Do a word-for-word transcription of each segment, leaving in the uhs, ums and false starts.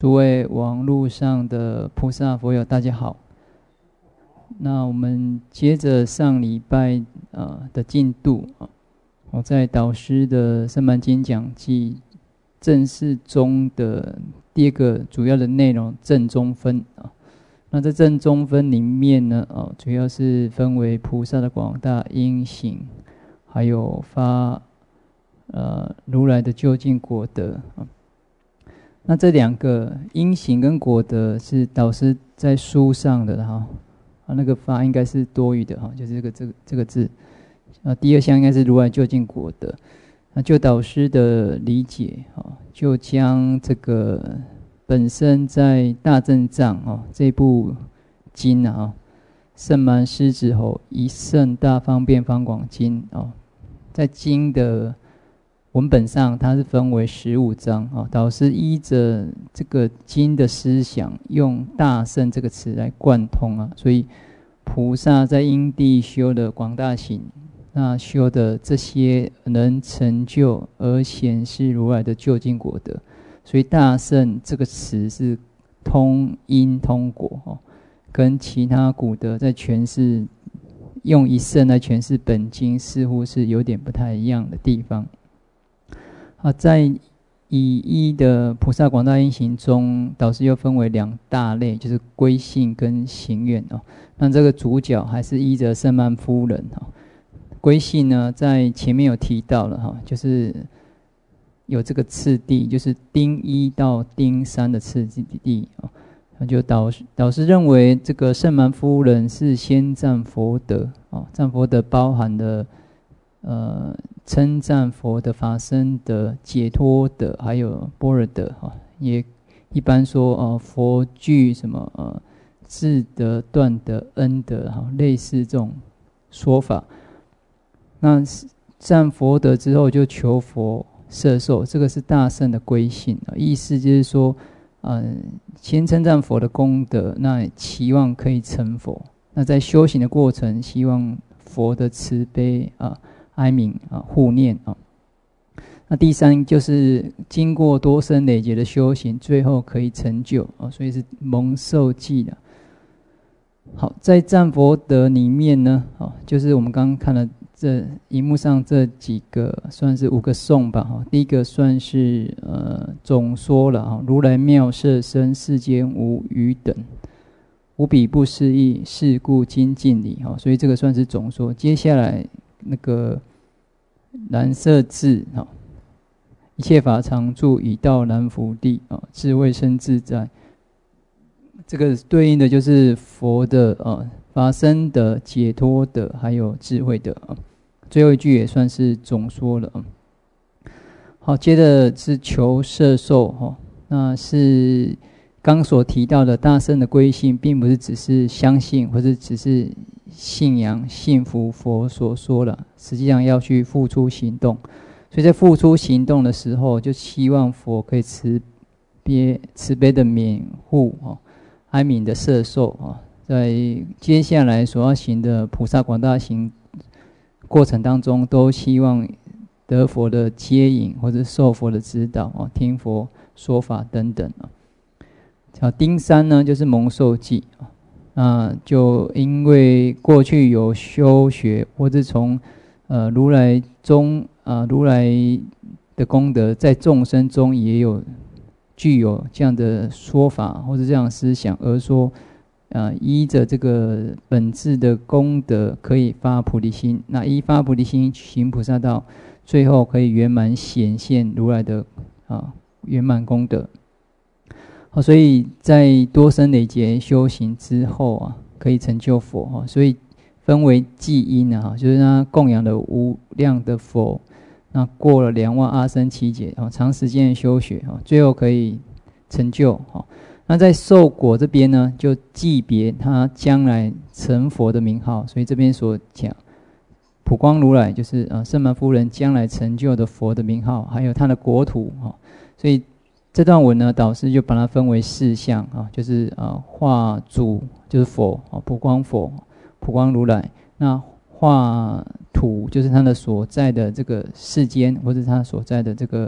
诸位网络上的菩萨佛友，大家好。那我们接着上礼拜呃的进度啊，我在导师的圣曼经讲记正式中的第二个主要的内容正中分啊。那在正中分里面呢，哦，主要是分为菩萨的广大因行，还有发呃如来的究竟果德啊。那这两个因行跟果德是导师在书上的哈，啊那个发应该是多余的哈，就是这个这个这个字，啊第二项应该是如来究竟果德。那就导师的理解啊，就将这个本身在大正藏啊这部经啊，圣曼狮子吼一圣大方便方广经啊，在经的文本上，它是分为十五章啊。导师依着这个经的思想，用大圣这个词来贯通啊。所以菩萨在因地修的广大行，那修的这些能成就而显示如来的究竟果德。所以大圣这个词是通因通果哦，跟其他古德在诠释用一圣来诠释本经，似乎是有点不太一样的地方。啊，在以一的菩萨广大因行中，导师又分为两大类，就是归信跟行愿哦。那这个主角还是依着圣曼夫人哈。归信呢，在前面有提到了哈，就是有这个次第，就是丁一到丁三的次第啊。那就导师导师认为，这个圣曼夫人是先赞佛德啊，赞佛德包含了呃。称赞佛的法身的解脱的，还有般若的哈，也一般说呃佛具什么呃智德、断德、恩德哈，类似这种说法。那赞佛德之后，就求佛摄受，这个是大圣的归信啊，意思就是说，嗯、呃，先称赞佛的功德，那期望可以成佛。那在修行的过程，希望佛的慈悲啊。哀悯啊，护念啊。那第三就是经过多生累劫的修行，最后可以成就啊，所以是蒙受记的。好，在赞佛德里面呢，啊，就是我们刚刚看了这荧幕上这几个，算是五个颂吧。哈，第一个算是呃总说了啊，如来妙色身，世间无余等，无比不思议，是故精进理。哈，所以这个算是总说。接下来。那个蓝色字啊，一切法常住，已到南福地啊，智慧生自在。这个对应的就是佛的啊，法身的、解脱的，还有智慧的啊。最后一句也算是总说了啊。好，接着是求摄受哈，那是刚所提到的大圣的归信，并不是只是相信，或者只是。信仰信服佛所说了，实际上要去付出行动。所以在付出行动的时候，就希望佛可以慈悲慈悲的缅护啊，哀悯的摄受啊，在接下来所要行的菩萨广大行过程当中，都希望得佛的接引或者受佛的指导啊，听佛说法等等啊。好，丁三呢就是蒙受记啊。那就因为过去有修学，或者从呃如来中啊、呃、如来的功德，在众生中也有具有这样的说法或者这样的思想，而说啊、呃、依着这个本质的功德，可以发菩提心。那依发菩提心行菩萨道，最后可以圆满显现如来的啊圆满功德。好，所以在多生累劫修行之后啊，可以成就佛哈。所以分为祭因啊，就是他供养了无量的佛，那过了两万阿僧祇劫啊，长时间的修学啊，最后可以成就哈。那在受果这边呢，就记别他将来成佛的名号。所以这边所讲普光如来，就是啊圣曼夫人将来成就的佛的名号，还有他的国土哈。所以这段文呢，导师就把它分为四项啊，就是啊化主就是佛啊，普光佛、普光如来。那化土就是他的所在的这个世间，或者他所在的这个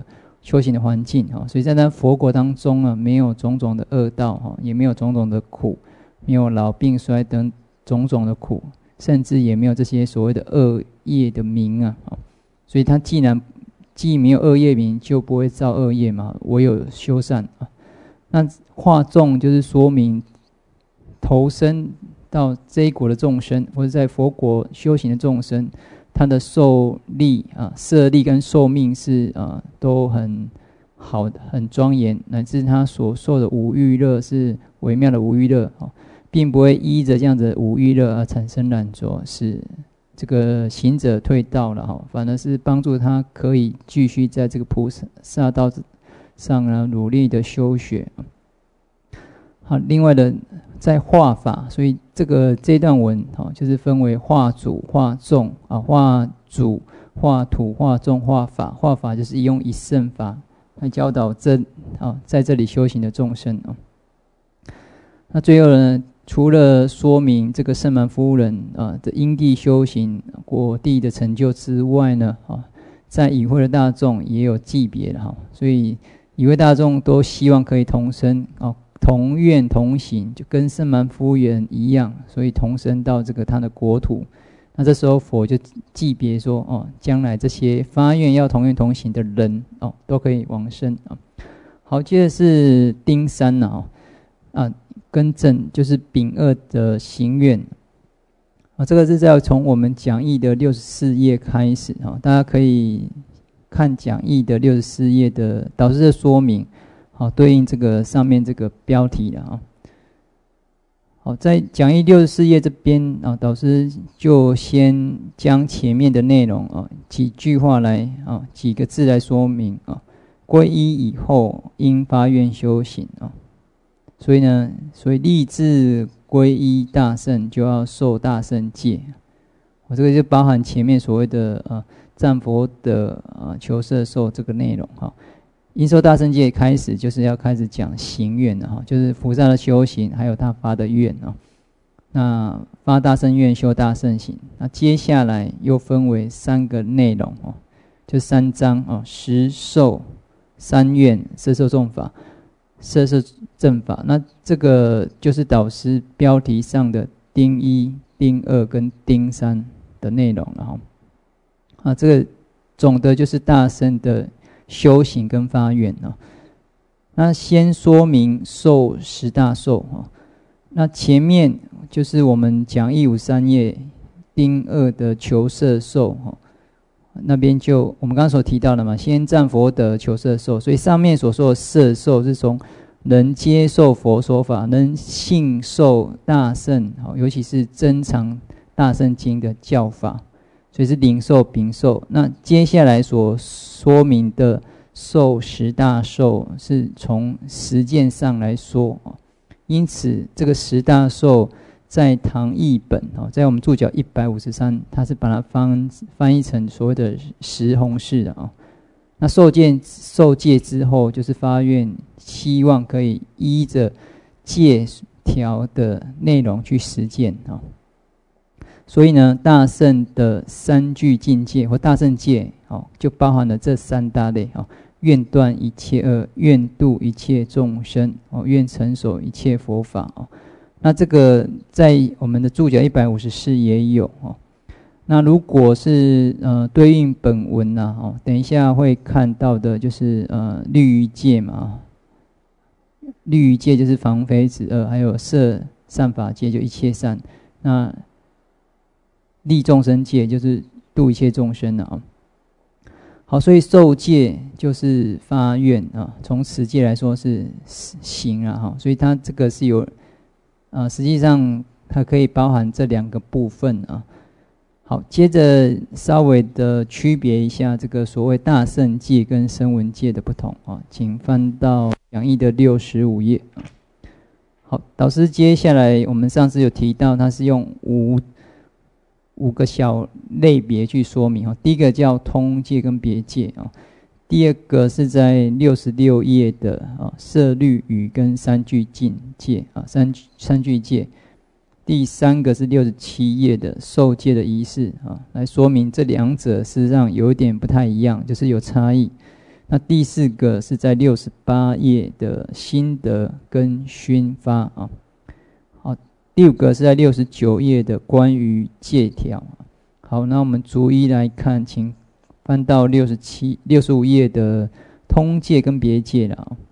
修行的环境啊，所以在那佛国当中啊，没有种种的恶道哈，也没有种种的苦，没有老病衰等种种的苦，甚至也没有这些所谓的恶业的名啊，所以他既然既没有恶业名，就不会造恶业嘛，唯有修善啊。那化众就是说明投身到这一国的众生，或者在佛国修行的众生，他的受力啊、色力跟寿命是啊都很好的、很庄严，乃至他所受的五欲乐是微妙的五欲乐啊，并不会依着这样子的五欲乐而产生染着，使这个行者退道了哈，反而是帮助他可以继续在这个菩萨道上呢努力的修学。好，另外的在化法，所以这个这段文啊，就是分为化主、化众啊，化主、化土、化众、化法。化法就是用一乘法来教导这啊在这里修行的众生啊。那最后呢，除了说明这个圣蛮夫人啊的因地修行果地的成就之外呢，啊，在与会的大众也有记别的哈，所以与会大众都希望可以同生啊。同愿同行，就跟圣蛮夫人一样，所以同生到这个他的国土。那这时候佛就记别说，哦，将来这些发愿要同愿同行的人，哦，都可以往生啊。好，接着是丁三呐，哦，啊，更正就是丙二的行愿啊，这个是在从我们讲义的六十四页开始啊，大家可以看讲义的六十四页的导师的说明。好，对应这个上面这个标题了啊。好，在讲义六十四页这边啊，导师就先将前面的内容啊几句话来啊几个字来说明啊。皈依以后，应发愿修行啊。所以呢，所以立志皈依大乘，就要受大乘戒。我这个就包含前面所谓的呃赞佛的啊求摄受这个内容哈。因受大乘戒开始就是要开始讲行愿了哈，就是菩萨的修行，还有他发的愿啊。那发大乘愿，修大乘行。那接下来又分为三个内容哦，就三章哦：十受、三愿、摄受众法、摄受正法。那这个就是导师标题上的丁一、丁二跟丁三的内容了哈。啊，这个总的就是大乘的修行跟发愿啊，那先说明受十大受啊。那前面就是我们讲一五三页丁二的求摄受哈，那边就我们刚刚所提到的嘛，先赞佛德求摄受，所以上面所说的摄受是从能接受佛说法，能信受大乘，尤其是珍藏大乘经的教法。所以是领受、禀受。那接下来所说明的受十大受，是从实践上来说。因此，这个十大受在唐译本，在我们注脚一百五十三，它是把它翻翻译成所谓的十弘式的啊。那受戒受戒之后，就是发愿，希望可以依着戒条的内容去实践啊。所以呢，大乘的三具境界或大乘戒，哦，就包含了这三大类哦：愿断一切恶，愿度一切众生，哦，愿成守一切佛法哦。那这个在我们的注脚一百五十四也有哦。那如果是呃对应本文呐、啊，哦，等一下会看到的就是呃律仪戒嘛，律仪戒就是防非止恶，还有摄善法戒就一切善。那利众生戒就是度一切众生啊。好，所以受戒就是发愿啊，从持戒来说是行啊哈，所以它这个是有啊，实际上它可以包含这两个部分啊。好，接着稍微的区别一下这个所谓大乘戒跟声闻戒的不同啊，请翻到讲义的六十五页。好，导师接下来我们上次有提到，它是用五。五个小类别去说明哈，第一个叫通戒跟别戒啊，第二个是在六十六页的啊摄律语跟三句境戒啊三三句戒，第三个是六十七页的受戒的仪式啊，来说明这两者事实上有一点不太一样，就是有差异。 那第四个是在六十八页的心得跟熏发啊。好，第五个是在六十九页的关于戒条。好，那我们逐一来看，请翻到六十七、六十五页的通戒跟别戒了啊。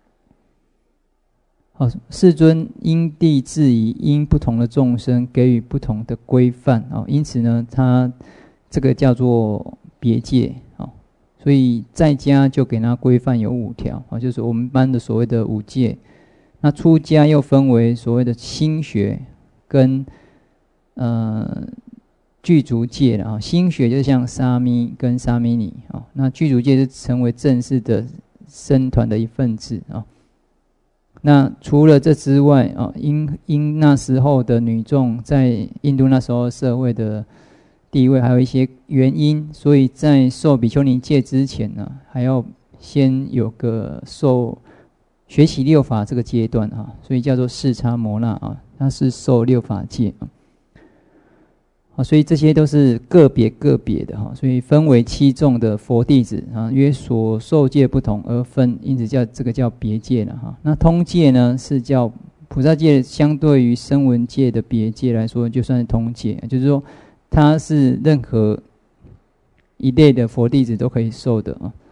好，世尊因地制宜，因不同的众生给予不同的规范啊，因此呢，他这个叫做别戒啊，所以在家就给他规范有五条啊，就是我们班的所谓的五戒。那出家又分为所谓的心学跟呃具足戒了啊，心学就像沙弥跟沙弥尼啊，那具足戒是成为正式的僧团的一份子啊。那除了这之外啊，因因那时候的女众在印度那时候社会的地位还有一些原因，所以在受比丘尼戒之前呢，还要先有个受学习六法这个阶段啊，所以叫做视叉摩那啊，它是受六法戒啊。好，所以这些都是个别个别的哈，所以分为七众的佛弟子啊，约所受戒不同而分，因此叫这个叫别戒了哈。那通戒呢是叫菩萨戒，相对于声闻戒的别戒来说，就算是通戒，就是说它是任何一类的佛弟子都可以受的啊。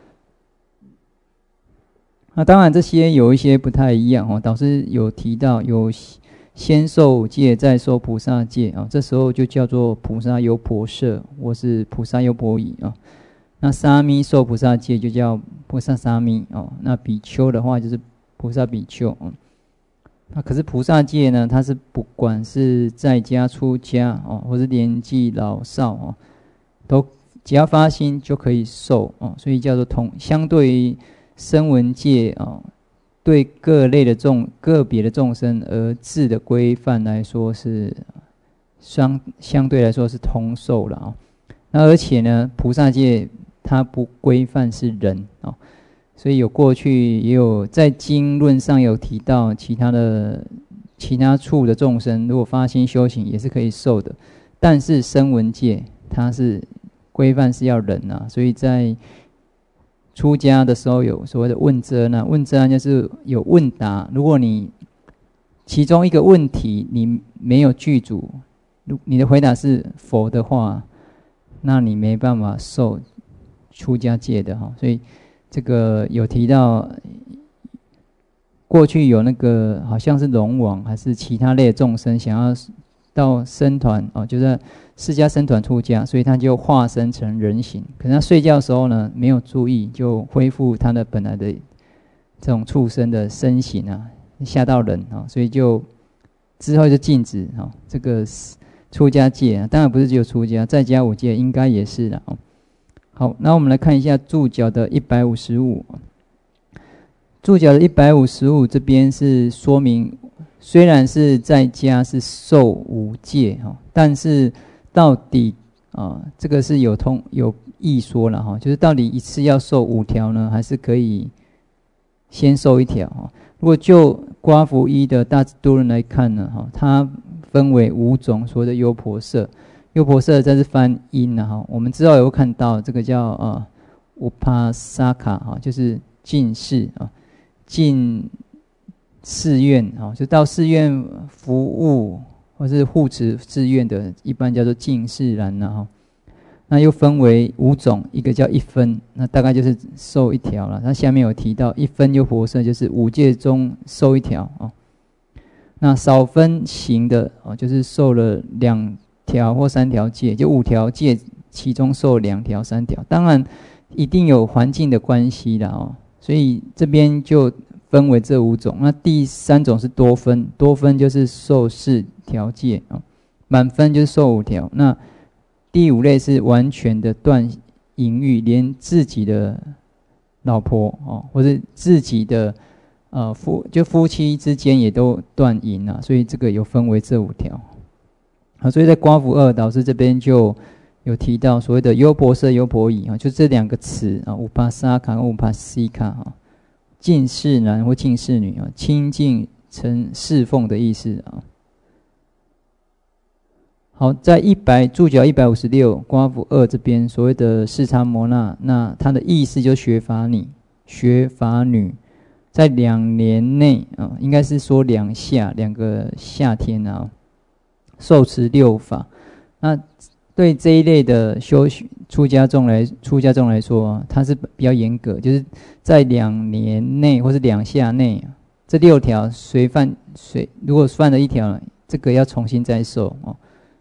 那当然这些有一些不太一样哦，导师有提到有先受戒再受菩萨戒啊，这时候就叫做菩萨优婆塞或是菩萨优婆夷啊。那沙弥受菩萨戒就叫菩萨沙弥哦，那比丘的话就是菩萨比丘哦。那可是菩萨戒呢，它是不管是在家出家哦，或是年纪老少哦，都只要发心就可以受哦，所以叫做同。相对于声闻戒哦，对各类的众个别的众生而制的规范来说是相相对来说是通受了啊。那而且呢，菩萨戒它不规范是人啊，所以有过去也有在经论上有提到其他的其他处的众生，如果发心修行也是可以受的。但是声闻戒它是规范是要人啊，所以在出家的时候有所谓的问遮呢，问遮就是有问答，如果你其中一个问题你没有具足，你的回答是否的话，那你没办法受出家戒的哈。所以这个有提到，过去有那个好像是龙王还是其他类的众生想要到僧团哦，就是释迦僧团出家，所以他就化身成人形。可是他睡觉的时候呢，没有注意，就恢复他的本来的这种畜生的身形啊，吓到人啊，所以就之后就禁止啊这个出家戒啊。当然不是只有出家，在家五戒应该也是的哦。好，那我们来看一下注脚的一百五十五。注脚的一百五十五这边是说明。虽然是在家是受五戒哈，但是到底啊，这个是有通有异说了哈，就是到底一次要受五条呢，还是可以先受一条哈？如果就刮服一的大智度论来看呢哈，它分为五种所谓的优婆塞，优婆塞这是翻音了哈，我们之后有看到这个叫啊乌帕萨卡哈，就是进士啊进。寺院啊，就到寺院服务或是护持寺院的，一般叫做进士人了哈。那又分为五种，一个叫一分，那大概就是受一条了。它下面有提到一分优婆塞，就是五戒中受一条啊。那少分行的啊，就是受了两条或三条戒，就五条戒，其中受两条、三条。当然一定有环境的关系啦哦，所以这边就。分为这五种，那第三种是多分，多分就是受四条戒啊，满分就是受五条。那第五类是完全的断淫欲，连自己的老婆哦，或者自己的呃夫就夫妻之间也都断淫啊，所以这个有分为这五条。好，所以在刮服二导师这边就有提到所谓的优婆塞、优婆夷啊，就这两个词啊，乌帕萨卡跟乌帕西卡哈。进士男或进士女啊，亲近成侍奉的意思啊。 好，在一百注脚一百五十六刮符二这边所谓的视察摩那，那它的意思就是学法女，学法女在两年内啊，应该是说两夏两个夏天啊，受持六法。那对这一类的修出家众来出家众来说，它是比较严格，就是在两年内或是两夏内，这六条随犯随如果犯了一条，这个要重新再受哦。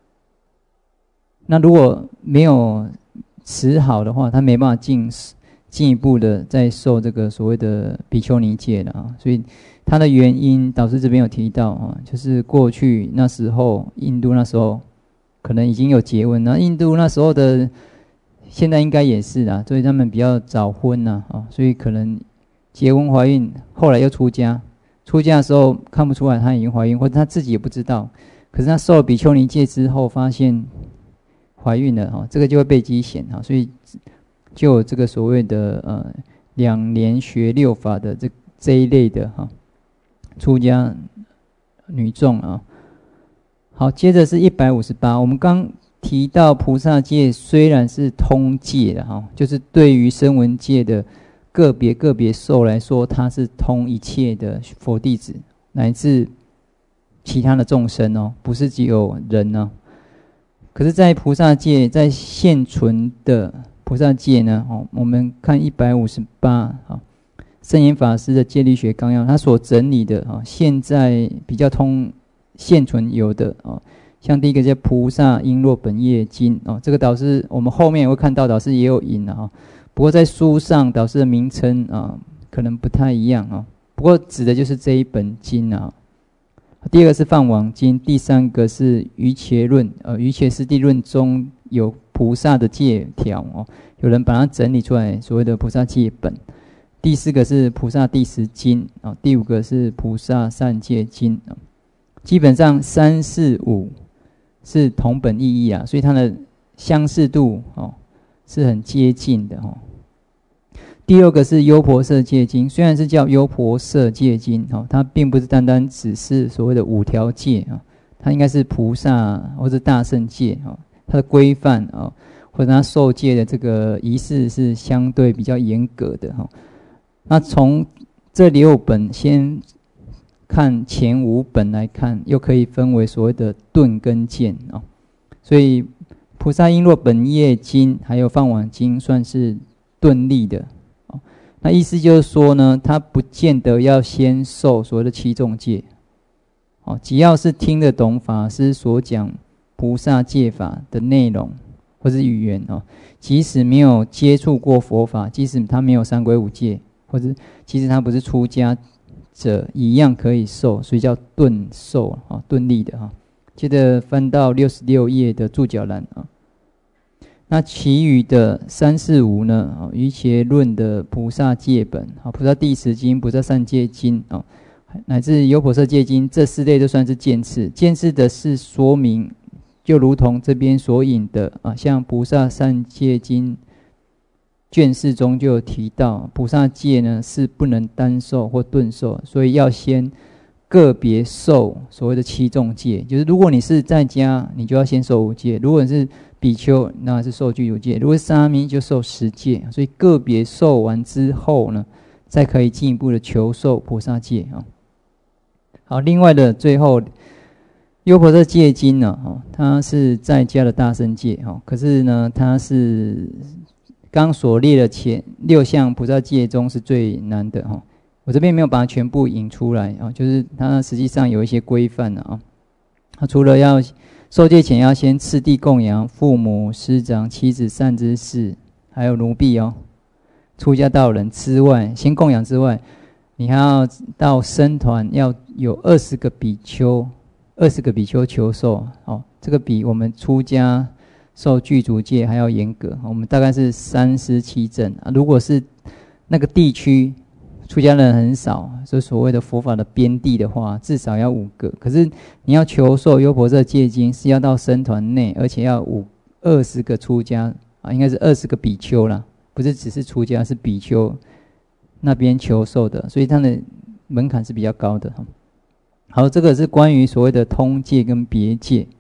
那如果没有持好的话，他没办法进进一步的再受这个所谓的比丘尼戒了啊。所以它的原因，导师这边有提到啊，就是过去那时候，印度那时候可能已经有结婚，那印度那时候的现在应该也是啦，所以他们比较早婚呐啊，所以可能结婚怀孕，后来又出家，出家的时候看不出来她已经怀孕，或者她自己也不知道，可是她受了比丘尼戒之后发现怀孕了哈，这个就会被基显哈，所以就有这个所谓的呃两年学六法的这这一类的哈出家女众啊。好，接着是一百五十八，我们刚提到菩萨戒虽然是通戒的哈，就是对于声闻戒的个别个别受来说，它是通一切的佛弟子乃至其他的众生哦，不是只有人哦。可是，在菩萨戒，在现存的菩萨戒呢，哦，我们看一百五十八啊，圣严法师的戒律学纲要，他所整理的啊，现在比较通现存有的啊，像第一个叫《菩萨璎珞本业经》哦，这个导师我们后面也会看到，导师也有引了啊，不过在书上导师的名称啊，可能不太一样啊，不过指的就是这一本经啊。第二个是《梵网经》，第三个是《瑜伽论》。呃，《瑜伽师地论》中有菩萨的戒条哦，有人把它整理出来，所谓的菩萨戒本。第四个是《菩萨第十经》啊，第五个是《菩萨善戒经》啊。基本上三四五是同本意义啊，所以它的相似度哦是很接近的哦。第六个是优婆塞戒经，虽然是叫优婆塞戒经，它并不是单单只是所谓的五条戒，它应该是菩萨或者大乘戒，它的规范或者它受戒的这个仪式是相对比较严格的。那从这六本先看前五本来看，又可以分为所谓的顿跟渐，所以菩萨璎珞本业经还有梵网经算是顿立的。那意思就是说呢，他不见得要先受所谓的七众戒，哦，只要是听得懂法师所讲菩萨戒法的内容或是语言哦，即使没有接触过佛法，即使他没有三皈五戒，或者其实他不是出家者，一样可以受，所以叫顿受啊，顿立的哈。接着翻到六十六页的注脚栏啊。那其余的三四五呢？瑜伽论的菩萨戒本，菩萨第十经、菩萨善戒经，乃至优婆塞戒经，这四类都算是渐次。渐次的是说明，就如同这边所引的啊，像菩萨善戒经卷四中就有提到，菩萨戒呢是不能单受或顿受，所以要先个别受所谓的七众戒。就是如果你是在家，你就要先受五戒；如果你是比丘，那是受具足戒；如果是沙弥，就受十戒。所以个别受完之后呢，再可以进一步的求受菩萨戒啊。好，另外的最后优婆塞戒经呢，它是在家的大乘戒，可是呢，它是刚所列的前六项菩萨戒中是最难的哈。我这边没有把它全部引出来啊，就是它实际上有一些规范的啊。它除了要受戒前要先次第供养父母、师长、妻子、善知识，还有奴婢哦，出家道人之外，先供养之外，你还要到僧团要有二十个比丘，二十个比丘求受哦，这个比我们出家受具足戒还要严格。我们大概是三师七正啊，如果是那个地区出家人很少，就所谓的佛法的边地的话，至少要五个。可是你要求受优婆塞戒经，是要到僧团内，而且要五二十个出家啊，应该是二十个比丘啦，不是只是出家，是比丘那边求受的，所以它的门槛是比较高的。好，这个是关于所谓的通戒跟别戒。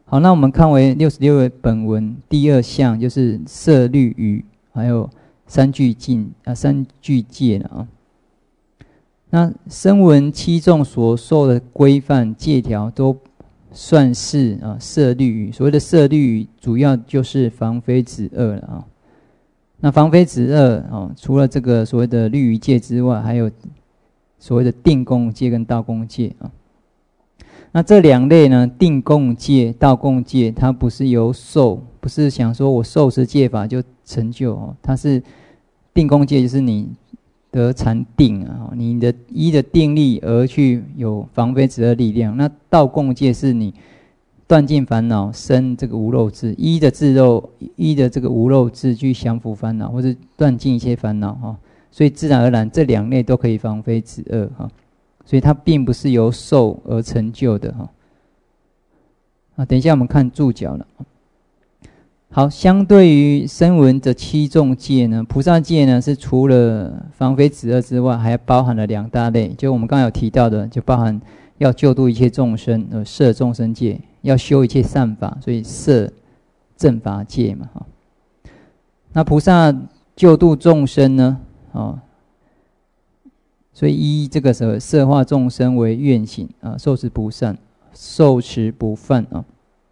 好，那我们看为六十六位本文第二项，就是色律语，还有三句禁啊，三句戒了啊。那声闻七众所受的规范戒条，都算是啊色律语。所谓的色律语，主要就是防非止恶了啊。那防非止恶啊，除了这个所谓的律仪戒之外，还有所谓的定供戒跟道供戒啊。那这两类呢，定供戒、道供戒，它不是由受，不是想说我受持戒法就成就哦，它是定供戒，就是你得禅定啊，你的依的定力而去有防非止恶力量。那道供戒是你断尽烦恼，生这个无漏智，依的自漏，依的这个无漏智去降伏烦恼，或是断尽一切烦恼哈。所以自然而然这两类都可以防非止恶哈。所以它并不是由受而成就的哈。啊，等一下我们看注脚了。好，相对于声闻的七众戒呢，菩萨戒呢是除了防非止恶之外，还包含了两大类，就我们刚刚有提到的，就包含要救度一切众生，呃，摄众生戒，要修一切善法，所以摄正法戒嘛哈。那菩萨救度众生呢，哦。所以依这个什么摄化众生为愿行啊，受持不散，受持不犯啊。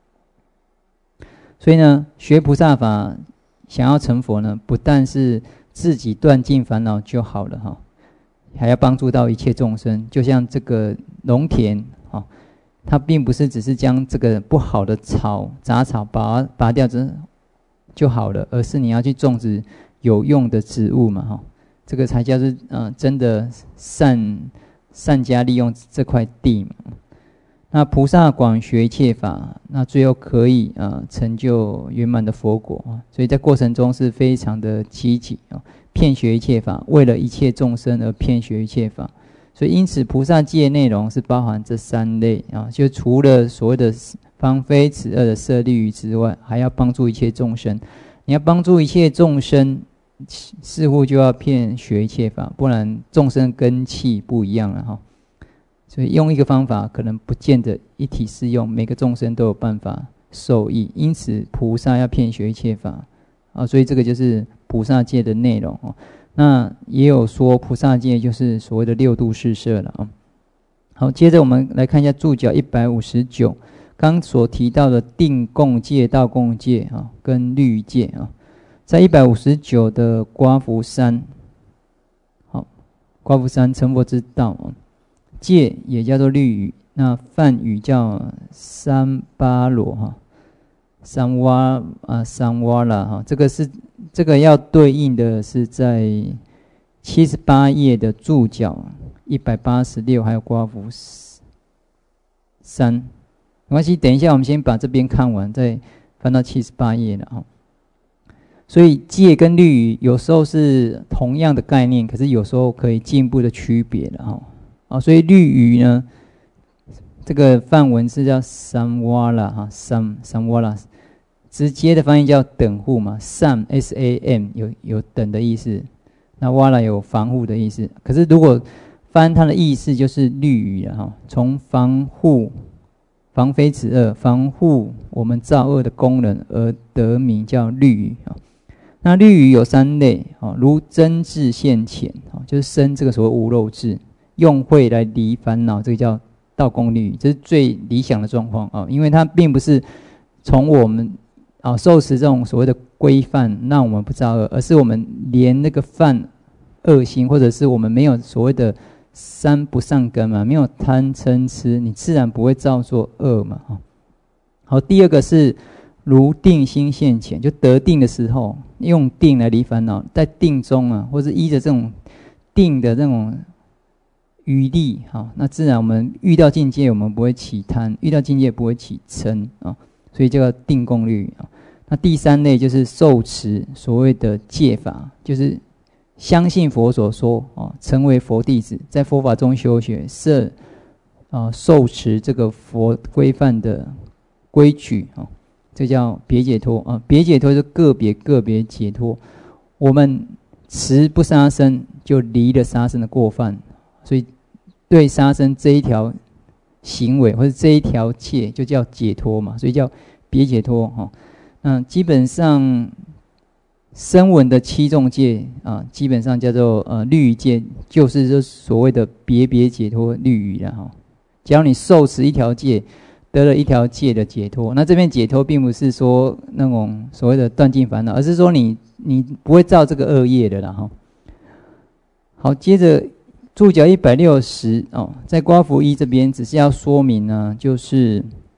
所以呢，学菩萨法想要成佛呢，不但是自己断尽烦恼就好了哈，还要帮助到一切众生。就像这个农田啊，它并不是只是将这个不好的草杂草拔拔掉就好了，而是你要去种植有用的植物嘛哈。这个才叫是呃真的善善加利用这块地嘛。那菩萨广学一切法，那最后可以呃成就圆满的佛果啊。所以在过程中是非常的积极啊，遍学一切法，为了一切众生而遍学一切法。所以因此菩萨戒内容是包含这三类啊，就除了所谓的防非止恶的摄律仪之外，还要帮助一切众生。你要帮助一切众生，似乎就要遍学一切法，不然众生根器不一样了哈。所以用一个方法，可能不见得一体适用，每个众生都有办法受益。因此，菩萨要遍学一切法啊，所以这个就是菩萨戒的内容哦。那也有说菩萨戒就是所谓的六度四摄了啊。好，接着我们来看一下注脚一百五十九，刚所提到的定供戒、道供戒啊，跟律仪戒啊。在一百五十九的刮福山，好，刮福山成佛之道，戒也叫做律仪，那梵语叫三巴罗哈，三瓦啊三瓦啦哈，这个是这个要对应的是在七十八页的注脚一百八十六，还有刮福山，没关系，等一下我们先把这边看完，再翻到七十八页了哈。所以戒跟律仪有时候是同样的概念，可是有时候可以进一步的区别的哈。啊，所以律仪呢，这个梵文是叫三瓦啦哈，三三瓦啦，直接的翻译叫等护嘛，sam s a m 有有等的意思，那瓦啦有防护的意思。可是如果翻它的意思就是律仪了哈，从防护、防非止恶、防护我们造恶的功能而得名叫律仪啊。那律仪有三类啊，如真智现前啊，就是生这个所谓无漏智，用慧来离烦恼，这个叫道供律仪，这是最理想的状况啊，因为它并不是从我们啊受持这种所谓的规范让我们不造恶，而是我们连那个犯恶行，或者是我们没有所谓的三不善根嘛，没有贪嗔痴，你自然不会造作恶嘛。好，第二个是如定心现前，就得定的时候，用定来离烦恼，在定中啊，或是依着这种定的这种余力，好，那自然我们遇到境界，我们不会起贪；遇到境界不会起嗔啊，所以叫定供律啊。那第三类就是受持所谓的戒法，就是相信佛所说啊，成为佛弟子，在佛法中修学，摄啊受持这个佛规范的规矩啊。这叫别解脱啊，别解脱是个别个别解脱。我们持不杀生，就离了杀生的过犯，所以对杀生这一条行为或者这一条戒就叫解脱嘛，所以叫别解脱哈。那基本上声闻的七众戒啊，基本上叫做呃律仪戒，就是这所谓的别别解脱律仪了哈。只要你受持一条戒，得了一条戒的解脱，那这边解脱并不是说那种所谓的断尽烦恼，而是说你你不会造这个恶业的啦哈。好，接着注脚一百六十哦，在刮符一这边只是要说明呢，就是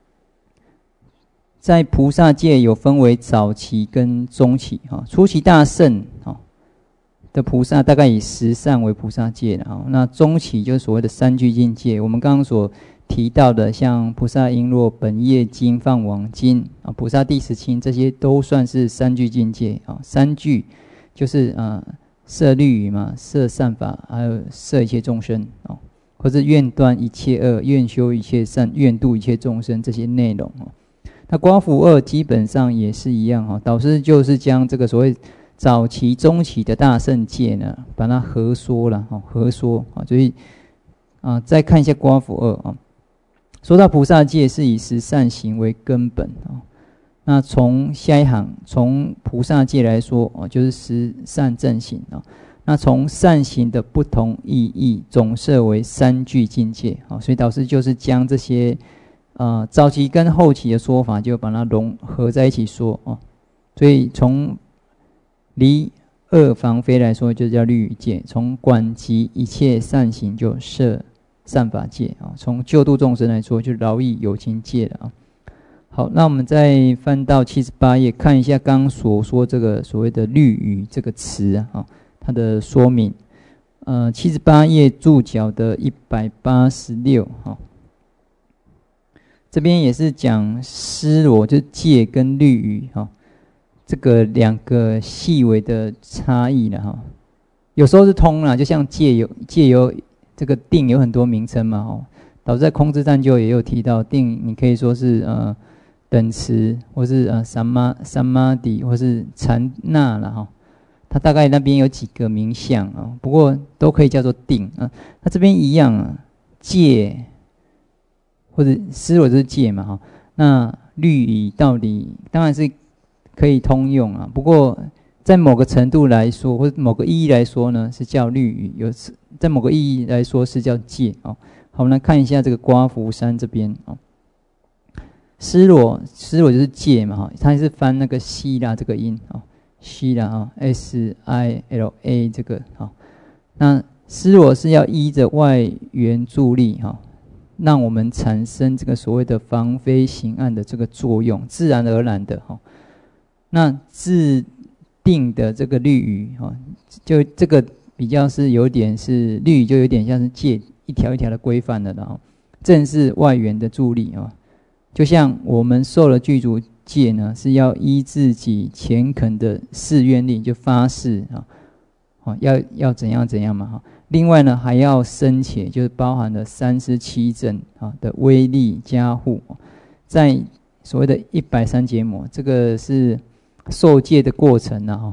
在菩萨戒有分为早期跟中期哈。初期大圣哈的菩萨大概以十善为菩萨戒了，那中期就是所谓的三聚净戒。我们刚刚所提到的，像菩萨璎珞、本业经、放网经啊、菩萨第十清，这些都算是三聚净戒啊。三聚就是啊。摄律仪嘛，摄善法，还有摄一切众生哦，或是愿断一切恶，愿修一切善，愿度一切众生这些内容哦。那刮符二基本上也是一样哈，导师就是将这个所谓早期、中期的大圣戒呢，把它合说了哈，合说啊，所以啊，再看一下刮符二啊，说到菩萨戒是以十善行为根本啊。那从下一行，从菩萨戒来说，哦，就是十善正行啊。那从善行的不同意义，总摄为三聚净戒啊。所以导师就是将这些呃早期跟后期的说法，就把它融合在一起说啊。所以从离恶防非来说，就叫律仪戒；从广集一切善行，就摄善法戒啊。从救度众生来说，就饶益有情戒了啊。好，那我们再翻到七十八页，看一下刚刚所说这个所谓的律仪这个词啊，它的说明。呃，七十八页注脚的一百八十六哈，这边也是讲施罗，就是戒跟律仪哈，这个两个细微的差异了哈。有时候是通啦，就像戒有戒有这个定有很多名称嘛哈，导致在空智探究也有提到定，你可以说是呃。等持，或是呃三玛三玛底，或是禅那了哈，它大概那边有几个名相啊，不过都可以叫做定啊。它这边一样啊，戒或者施罗就是戒嘛哈。那律仪到底当然是可以通用啊，不过在某个程度来说，或者某个意义来说呢，是叫律仪；有在某个意义来说是叫戒哦。好，我们来看一下这个刮符三这边哦。施罗，施罗就是戒嘛哈，它是翻那个希腊这个音啊，希腊啊 ，S I L A 这个哈。那施罗是要依着外缘助力哈，让我们产生这个所谓的防非行案的这个作用，自然而然的哈。那制定的这个律仪哈，就这个比较是有点是律仪，就有点像是戒一条一条的规范的了哈，正是外缘的助力啊。就像我们受了具足戒呢，是要依自己虔恳的誓愿力，就发誓啊，哦，要要怎样怎样嘛哈。另外呢，还要深切，就是包含了三十七正啊的威力加护，在所谓的一百三结魔，这个是受戒的过程啊哈。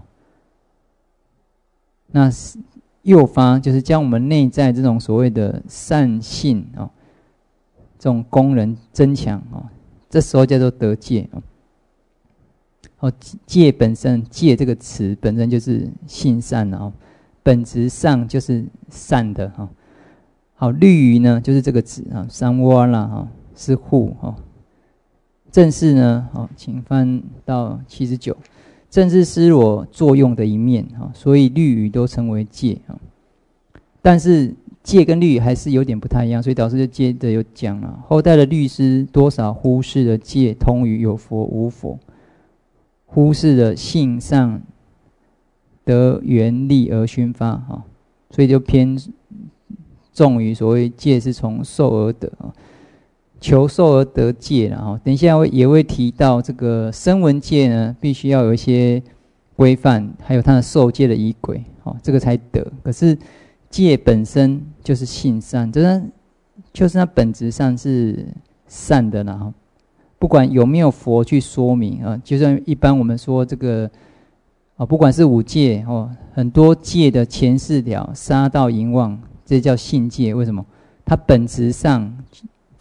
那诱发就是将我们内在这种所谓的善性啊。这种功能增强哦，这时候叫做得戒哦。哦，戒本身，戒这个词本身就是性善哦，本质上就是善的哈。好，律仪呢就是这个字啊，三瓦啦哈，是护哈。正是呢，好，请翻到七十九，正是施罗作用的一面哈，所以律仪都称为戒啊，但是。戒跟律还是有点不太一样，所以导师就接着有讲了。后代的律师多少忽视了戒通于有佛无佛，忽视了性上得原力而熏发哈，所以就偏重于所谓戒是从受而得啊，求受而得戒了哈。等一下也会提到这个声闻戒呢，必须要有一些规范，还有它的受戒的仪轨，好，这个才得。可是戒本身就是性善，就是就是它本质上是善的啦。不管有没有佛去说明啊，就算一般我们说这个啊，不管是五戒哦，很多戒的前四条，杀盗淫妄，这叫性戒。为什么？它本质上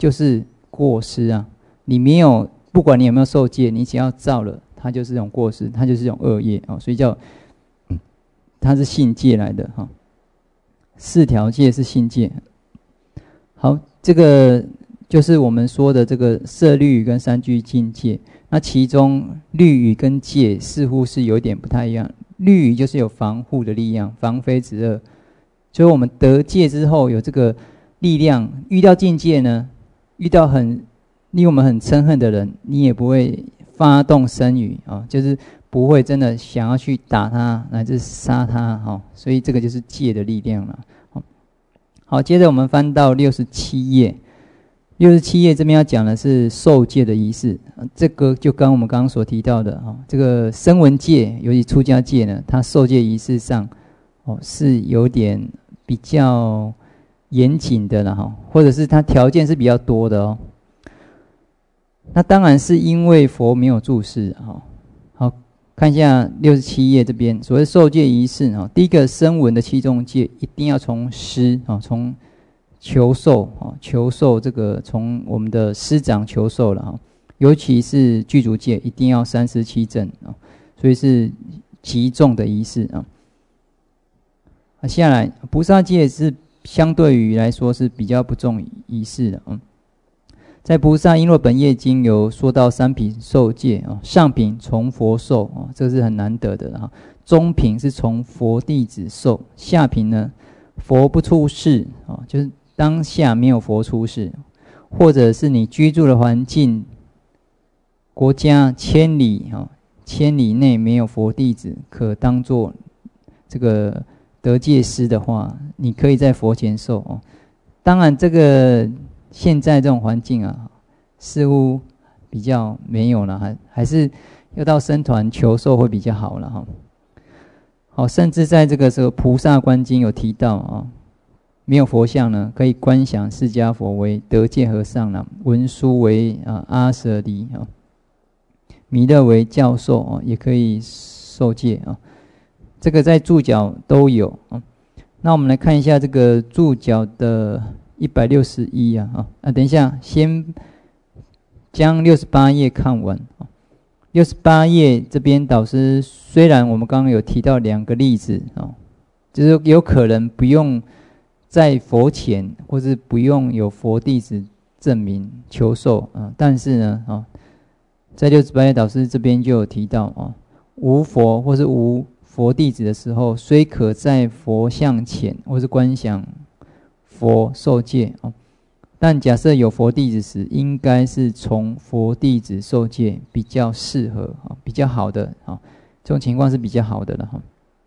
就是过失啊。你没有，不管你有没有受戒，你只要造了，它就是一种过失，它就是一种恶业哦，所以叫它是信戒来的哈。四条戒是信戒。好，这个就是我们说的这个色律语跟三聚境界。那其中律语跟戒似乎是有点不太一样。律语就是有防护的力量，防非止恶。所以我们得戒之后有这个力量，遇到境界呢，遇到很令我们很憎恨的人，你也不会发动身语啊，就是不会真的想要去打他乃至杀他哈。所以这个就是戒的力量了。好，接着我们翻到六十七页。六十七页这边要讲的是受戒的仪式，这个就刚我们刚刚所提到的哈，这个声闻戒，尤其出家戒呢，它受戒仪式上哦是有点比较严谨的了哈，或者是它条件是比较多的哦。那当然是因为佛没有注释哈。好，看一下六十七页这边，所谓受戒仪式哈，第一个声闻的七众戒一定要从师啊，从求受啊，求受这个从我们的师长求受了哈，尤其是具足戒一定要三十七正啊，所以是极重的仪式啊。下来菩萨戒是相对于来说是比较不重仪式的啊。在《菩萨璎珞本业经》有说到三品受戒啊，上品从佛受啊，这是很难得的哈。中品是从佛弟子受，下品呢佛不出世啊，就是当下没有佛出世，或者是你居住的环境、国家千里啊，千里内没有佛弟子可当作这个得戒师的话，你可以在佛前受哦。当然，这个现在这种环境啊，似乎比较没有了，还还是要到僧团求受会比较好了哈。好，甚至在这个这个菩萨观经有提到啊。没有佛像呢，可以观想释迦佛为得戒和尚啦，文殊为啊阿舍离啊，弥勒为教授啊，也可以受戒啊。这个在注脚都有啊。那我们来看一下这个注脚的一百六十一啊啊啊，等一下，先将六十八页看完啊。六十八页这边导师虽然我们刚刚有提到两个例子啊，就是有可能不用。在佛前，或是不用有佛弟子证明求受啊，但是呢啊，在六十八页导师这边就有提到啊，无佛或是无佛弟子的时候，虽可在佛像前或是观想佛受戒啊，但假设有佛弟子时，应该是从佛弟子受戒比较适合啊，比较好的啊，这种情况是比较好的了哈。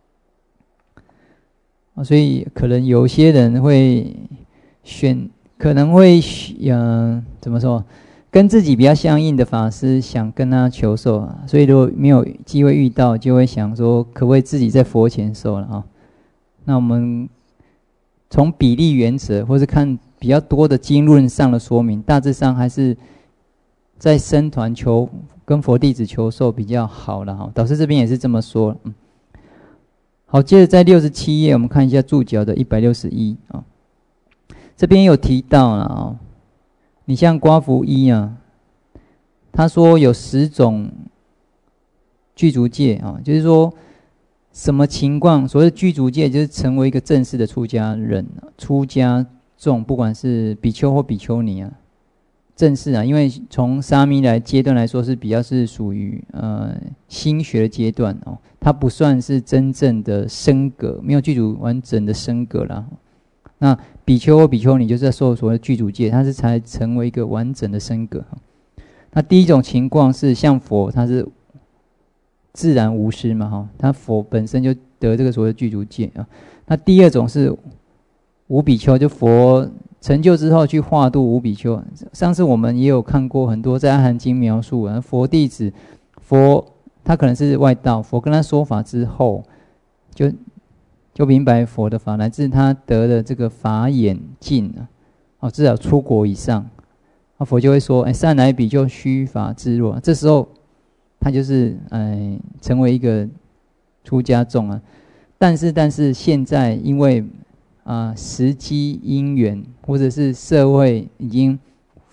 所以可能有些人会选，可能会嗯、呃、怎么说，跟自己比较相应的法师想跟他求受啊，所以如果没有机会遇到，就会想说可不可以自己在佛前受了啊？那我们从比例原则，或是看比较多的经论上的说明，大致上还是在僧团求跟佛弟子求受比较好了哈。导师这边也是这么说，嗯。好，接着在六十七页，我们看一下注脚的一百六十一啊，这边有提到了啊，你像刮服一啊，他说有十种具足戒啊，就是说什么情况？所谓的具足戒，就是成为一个正式的出家人、出家众，不管是比丘或比丘尼啊，正式啊，因为从沙弥来阶段来说是比较是属于呃新学的阶段哦。它不算是真正的升格，没有具足完整的升格啦。那比丘或比丘尼就是在受所谓的具足戒，它是才成为一个完整的升格。那第一种情况是像佛，它是自然无师嘛，哈，它佛本身就得这个所谓的具足戒啊。那第二种是无比丘，就佛成就之后去化度无比丘。上次我们也有看过很多在阿含经描述啊，佛弟子佛。他可能是外道，佛跟他说法之后，就就明白佛的法，乃至他得了这个法眼净啊，哦，至少出国以上，啊，佛就会说，哎，善来比就须法自若，这时候他就是哎成为一个出家众啊。但是但是现在因为啊、呃、时机因缘，或者是社会已经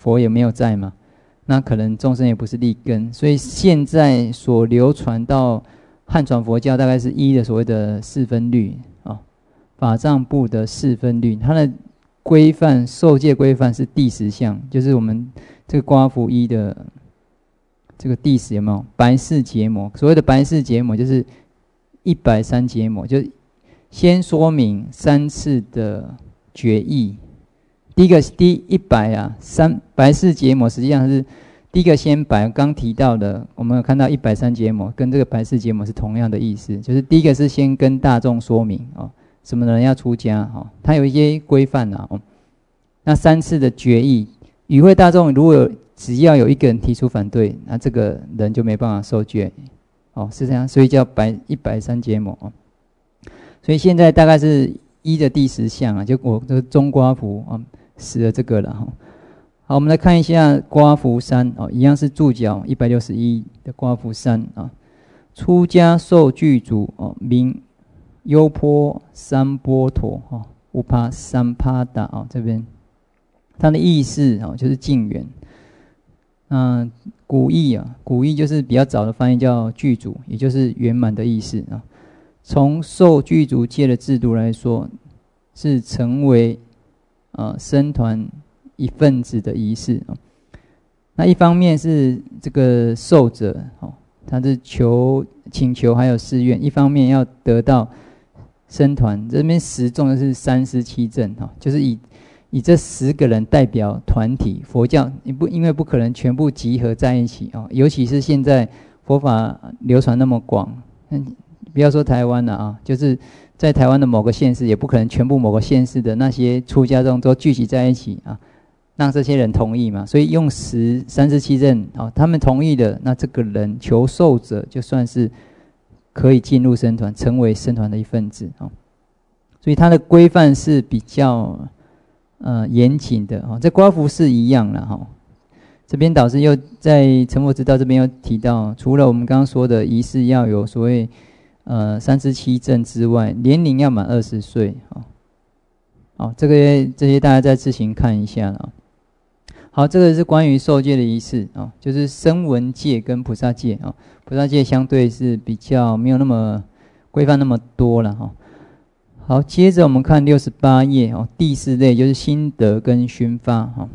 佛也没有在嘛，那可能众生也不是立根，所以现在所流传到汉传佛教大概是一的所谓的四分律啊，法藏部的四分律，它的规范受戒规范是第十项，就是我们这个刮拂衣的这个第十有没有白氏结膜？所谓的白氏结膜就是一百三结膜，就先说明三次的决议。第一个第一百啊，三白氏结膜实际上是第一个先白，刚提到的，我们有看到一百三结膜跟这个白氏结膜是同样的意思，就是第一个是先跟大众说明哦。什么人要出家？哈，它有一些规范啊。哦，那三次的决议，与会大众如果有只要有一个人提出反对，那这个人就没办法受戒。哦，是这样，所以叫白一百三结膜。哦，所以现在大概是一的第十项啊，就我这个中刮拂啊，死了这个了哈。好，我们来看一下刮拂三哦，一样是注脚一百六十一的刮拂三啊，出家受具足哦，名优波三波陀哦，乌帕三帕达哦，这边它的意思哦就是净缘。那古义啊，古义就是比较早的翻译叫具足，也就是圆满的意思啊。从受具足戒的制度来说，是成为呃僧团一份子的仪式啊。那一方面是这个受者哦，他是求请求还有誓愿，一方面要得到僧团这边十众的是三十七正哈，就是以以这十个人代表团体佛教，你不因为不可能全部集合在一起哦，尤其是现在佛法流传那么广，不要说台湾了啊，就是在台湾的某个县市，也不可能全部某个县市的那些出家众都聚集在一起啊，让这些人同意嘛，所以用十三十七正哦，他们同意的，那这个人求受者就算是可以进入僧团，成为僧团的一份子哦。所以它的规范是比较呃严谨的哦。在刮拂是一样了哈、哦。这边导师又在成佛之道这边又提到，除了我们刚刚说的仪式要有所谓呃三十七正之外，年龄要满二十岁哦。哦，这个这些大家再自行看一下了。好，这个是关于受戒的仪式啊、哦，就是声闻戒跟菩萨戒啊、哦。菩萨戒相对是比较没有那么规范那么多了哈、哦。好，接着我们看六十八页哦，第四类就是心得跟熏发哈、哦。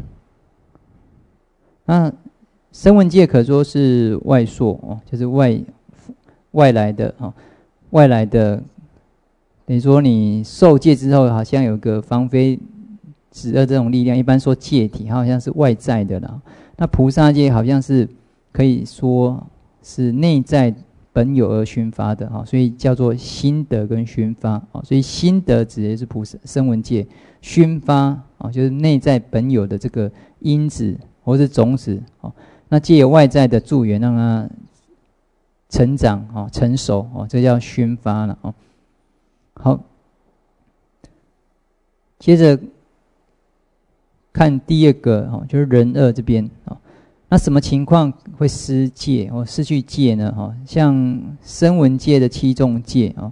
那声闻戒可说是外铄哦，就是外外来的哦，外来的，等于说你受戒之后，好像有个防非止恶这种力量，一般说戒体，它好像是外在的啦。那菩萨戒好像是可以说是内在本有而熏发的哈，所以叫做心得跟熏发啊。所以心得指的是菩萨声闻戒，熏发啊就是内在本有的这个因子或是种子啊。那借由外在的助缘，让它成长啊成熟啊，这叫熏发了啊。好，接着看第二个哈，就是人恶这边啊。那什么情况会失戒或失去戒呢？哈，像声闻戒的七众戒啊，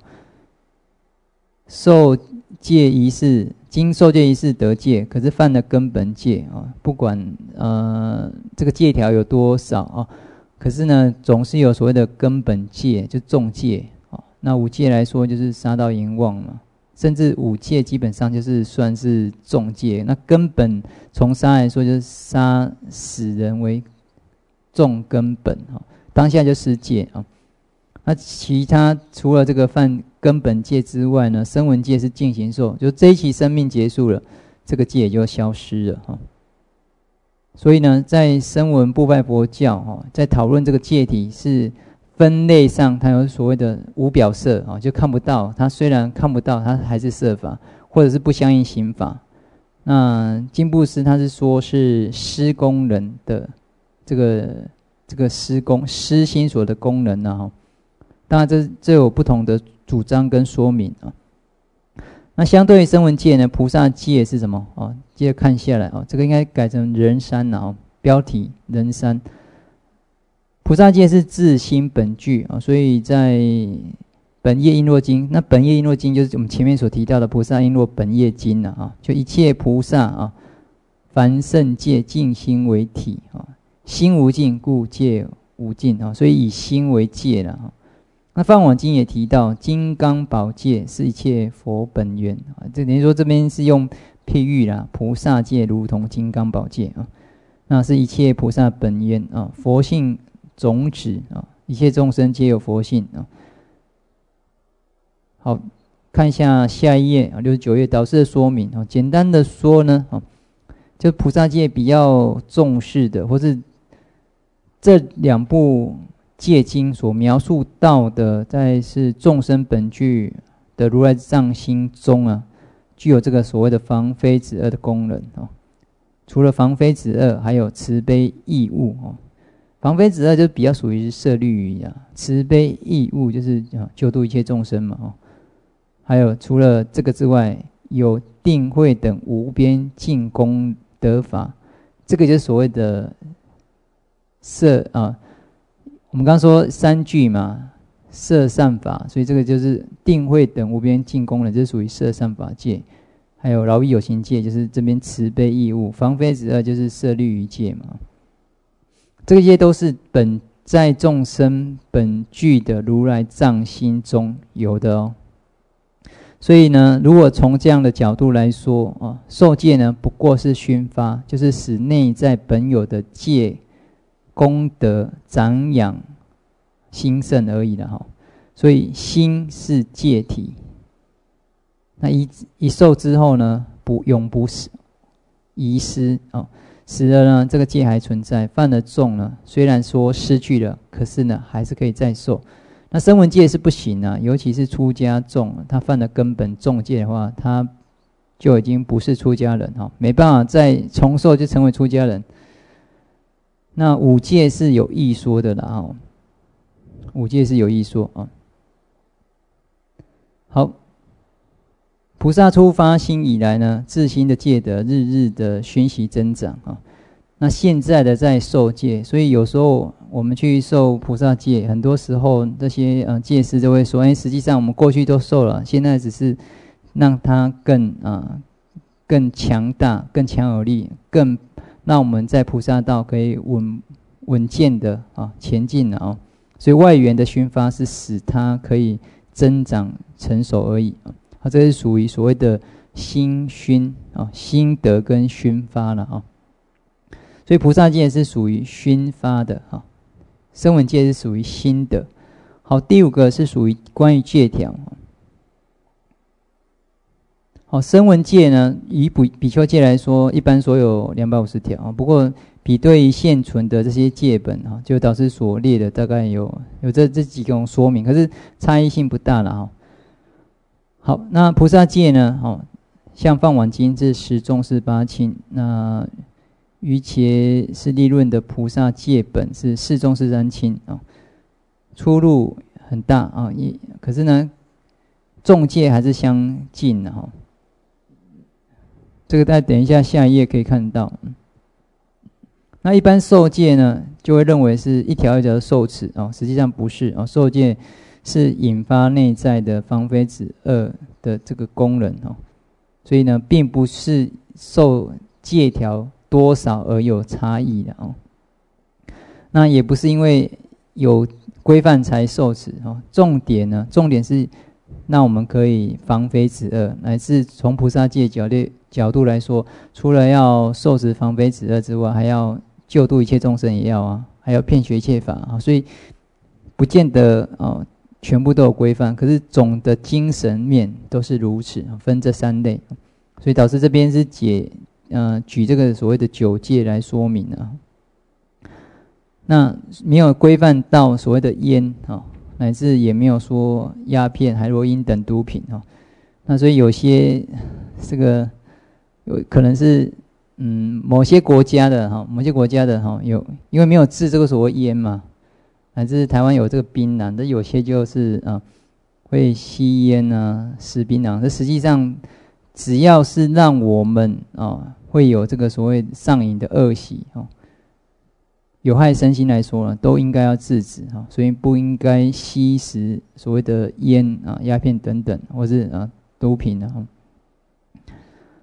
受戒仪式，经受戒仪式得戒，可是犯了根本戒啊，不管呃这个戒条有多少啊，可是呢总是有所谓的根本戒，就重戒啊。那五戒来说就是杀盗淫妄嘛。甚至五戒基本上就是算是重戒，那根本从杀来说就是杀死人为重根本啊，当下就失戒啊。那其他除了这个犯根本戒之外呢，声闻戒是进行受，就这一期生命结束了，这个戒也就消失了哈。所以呢，在声闻部派佛教哈，在讨论这个戒体是。分类上，它有所谓的无表色啊，就看不到。它虽然看不到，它还是色法，或者是不相应行法。那经部师他是说是施功人的这个这个施功施心所的功能呢、啊、哈。当然这这有不同的主张跟说明啊。那相对于声闻戒呢，菩萨戒是什么啊？接着看下来啊，这个应该改成人山啊，标题人山。菩萨戒是自心本具啊，所以在本业璎珞经，那本业璎珞经就是我们前面所提到的菩萨璎珞本业经啊，就一切菩萨啊， 凡圣戒净心为体啊，心无尽故戒无尽啊，所以以心为戒了哈。那《梵网经》也提到，金刚宝戒是一切佛本源啊，这等于说这边是用譬喻啦，菩萨戒如同金刚宝戒啊，那是一切菩萨本源啊，佛性种子啊，一切众生皆有佛性啊。好，看一下下一页啊，六十九页导师的说明啊。简单的说呢，啊，就菩萨戒比较重视的，或是这两部戒经所描述到的，在是众生本具的如来藏心中啊，具有这个所谓的防非止恶的功能啊。除了防非止恶，还有慈悲义务啊。防非止恶就比较属于摄律仪啊，慈悲义务就是啊救度一切众生嘛啊。还有除了这个之外，有定慧等无边尽功德法，这个就是所谓的摄啊。我们刚刚说三句嘛，摄善法，所以这个就是定慧等无边尽功能，这是属于摄善法界。还有饶益有情戒，就是这边慈悲义务，防非止恶就是摄律仪戒嘛。这些都是本在众生本具的如来藏心中有的哦。所以呢，如果从这样的角度来说啊，受戒呢不过是熏发，就是使内在本有的戒功德长养兴盛而已了哈。所以心是戒体，那一一受之后呢，不永不遗失啊。死了呢，这个戒还存在；犯了重呢，虽然说失去了，可是呢，还是可以再受。那声闻戒是不行啊，尤其是出家众，他犯了根本重戒的话，他就已经不是出家人哈，没办法再重受就成为出家人。那五戒是有义说的啦哈，五戒是有义说啊。好，菩萨出发心以来呢，自心的戒德日日的熏习增长啊。那现在的在受戒，所以有时候我们去受菩萨戒，很多时候这些呃戒师就会说，哎，实际上我们过去都受了，现在只是让它更啊、呃、更强大、更强有力，更让我们在菩萨道可以稳稳健的啊前进了啊。所以外缘的熏发是使它可以增长成熟而已啊。啊，这是属于所谓的心熏啊，心得跟熏发了啊。所以菩萨戒是属于熏发的哈，声闻戒是属于心的。好，第五个是属于关于戒条。好，声闻戒呢，以比比丘戒来说，一般所有两百五十条，不过比对于现存的这些戒本啊，就导师所列的大概有有这这几种说明，可是差异性不大了哈。好，那菩萨戒呢，哦，像《梵网经》这十宗是八亲，那瑜伽师地论的菩萨戒本是四宗是三亲啊，出入很大啊，也可是呢，众戒还是相近的哈。这个大家等一下下一页可以看到。那一般受戒呢，就会认为是一条一条的受持啊，实际上不是啊，受戒是引发内在的防非止恶的这个功能哦，所以呢，并不是受戒条多少而有差异的哦。那也不是因为有规范才受持哦，重点呢，重点是让我们可以防非止恶，乃至从菩萨戒角度角度来说，除了要受持防非止恶之外，还要救度一切众生也要啊，还要遍学一切法啊，所以不见得哦全部都有规范，可是总的精神面都是如此，分这三类，所以导师这边是解。呃，举这个所谓的九戒来说明啊，那没有规范到所谓的烟啊，乃至也没有说鸦片、海洛因等毒品啊，那所以有些这个有可能是嗯某些国家的哈，某些国家的哈有，因为没有治这个所谓烟嘛，乃至台湾有这个槟榔，但有些就是啊会吸烟啊、食槟榔，这实际上只要是让我们啊。会有这个所谓上瘾的恶习哦，有害身心来说呢，都应该要制止哈，所以不应该吸食所谓的烟啊、鸦片等等，或是啊毒品啊。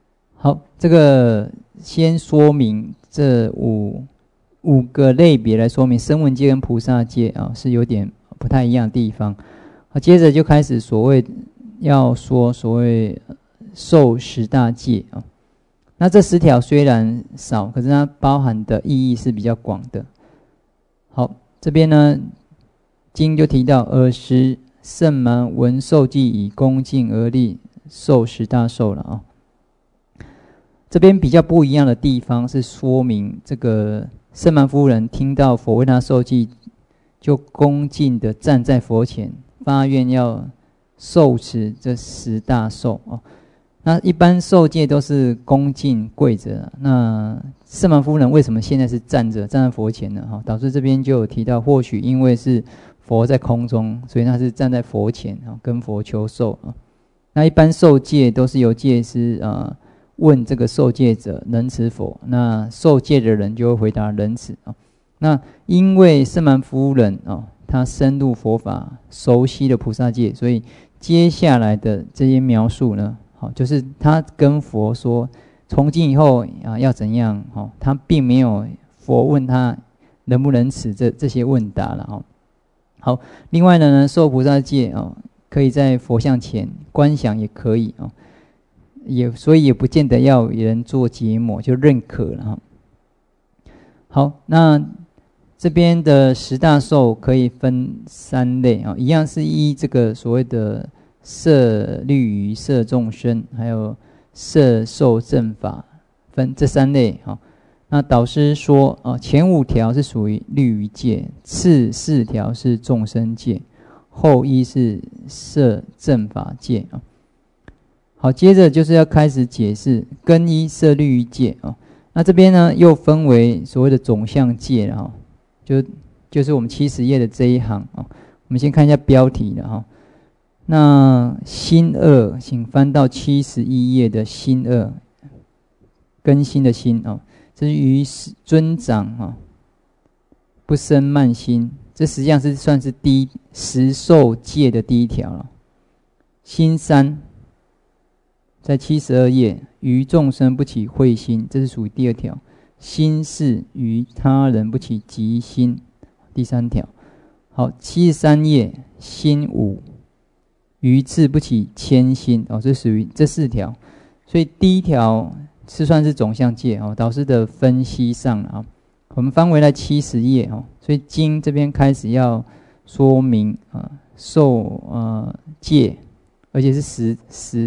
好，这个先说明这五五个类别来说明声闻界跟菩萨界啊是有点不太一样的地方。好，接着就开始所谓要说所谓受十大戒啊。那这十条虽然少，可是它包含的意义是比较广的。好，这边呢经就提到尔时圣蛮闻受记以恭敬而立受十大受了啊。这边比较不一样的地方是说明这个圣蛮夫人听到佛为她受记，就恭敬的站在佛前发愿要受持这十大受哦。那一般受戒都是恭敬跪着，那圣蛮夫人为什么现在是站着站在佛前呢？哈，导师这边就有提到，或许因为是佛在空中，所以他是站在佛前啊，跟佛求受啊。那一般受戒都是由戒师啊问这个受戒者能持否，那受戒的人就会回答能持啊。那因为圣蛮夫人啊，他深入佛法，熟悉了菩萨戒，所以接下来的这些描述呢，好，就是他跟佛说，从今以后啊要怎样？好，他并没有佛问他能不能持这这些问答了哈。好，另外呢，受菩萨戒啊，可以在佛像前观想也可以啊。也所以也不见得要有人做结膜就认可了哈。好，那这边的十大受可以分三类啊，一样是依这个所谓的摄律仪、摄众生，还有摄受正法分这三类哈。那导师说啊，前五条是属于律仪戒，次四条是众生戒，后一是摄正法戒啊。好，接着就是要开始解释更一摄律仪戒啊。那这边呢又分为所谓的总相戒了哈，就就是我们七十页的这一行啊。我们先看一下标题了哈。那心二，请翻到七十一页的心二，更新的心啊，这是于尊长啊，不生慢心，这实际上是算是第一十受戒的第一条了。心三。在七十二页，于众生不起慧心，这是属于第二条。心四，于他人不起嫉心，第三条。好，七十三页，心五，于智不起谦心，哦，这属于这四条。所以第一条是算是总相戒哦，导师的分析上了啊。我们翻回来七十页哦，所以经这边开始要说明啊，受呃戒，而且是十十。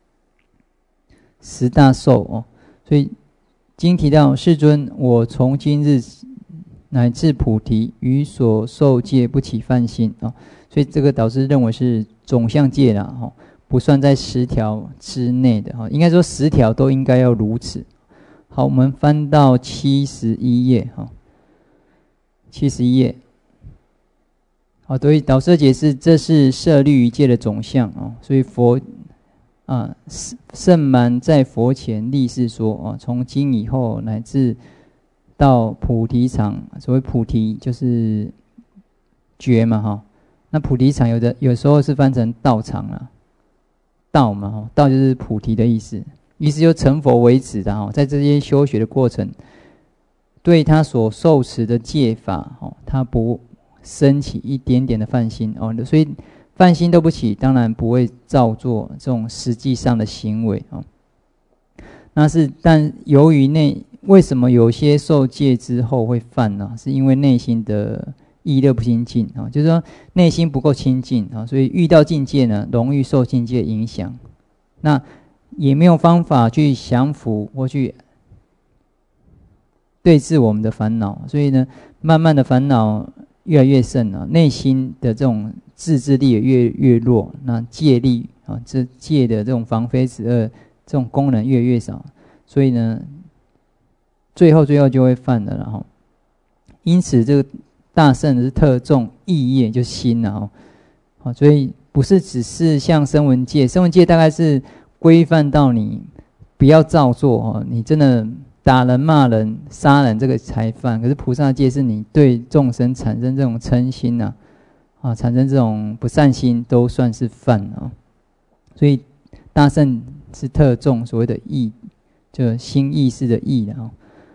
十大受哦，所以经提到世尊，我从今日乃至菩提，于所受戒不起犯心啊、哦，所以这个导师认为是总相戒啦，哈、哦，不算在十条之内的哈、哦，应该说十条都应该要如此。好，我们翻到七十一页哈，七十一页。好，所以导师解释这是摄律仪戒的总相啊、哦，所以佛。啊，圣蛮在佛前立誓说啊，从今以后乃至到菩提场，所谓菩提就是觉嘛哈。那菩提场有的有时候是翻成道场啊，道嘛哈，道就是菩提的意思，意思就成佛为止的哈。在这些修学的过程，对他所受持的戒法哦，他不升起一点点的犯心哦，所以。犯心都不起，当然不会照做这种实际上的行为啊。那是，但由于内为什么有些受戒之后会犯呢？是因为内心的意乐不清净啊，就是说内心不够清净啊，所以遇到境界呢，容易受境界影响。那也没有方法去降服或去对治我们的烦恼，所以呢，慢慢的烦恼越来越盛啊，内心的这种。自制力也越越弱，那戒力啊，这戒的这种防非止恶这种功能越来越少，所以呢，最后最后就会犯了，然后，因此这个大圣是特重意业，就是心了哦，好，所以不是只是像声闻戒，声闻戒大概是规范到你不要照做哦，你真的打人、骂人、杀人这个才犯，可是菩萨戒是你对众生产生这种嗔心呐、啊。啊，产生这种不善心都算是犯啊，所以大圣是特重所谓的意就心意识的意了啊。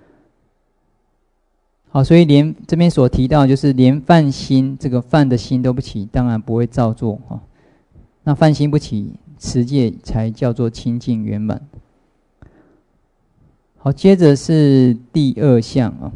好，所以连这边所提到就是连犯心，这个犯的心都不起，当然不会造作啊。那犯心不起，持戒才叫做清净圆满。好，接着是第二项啊。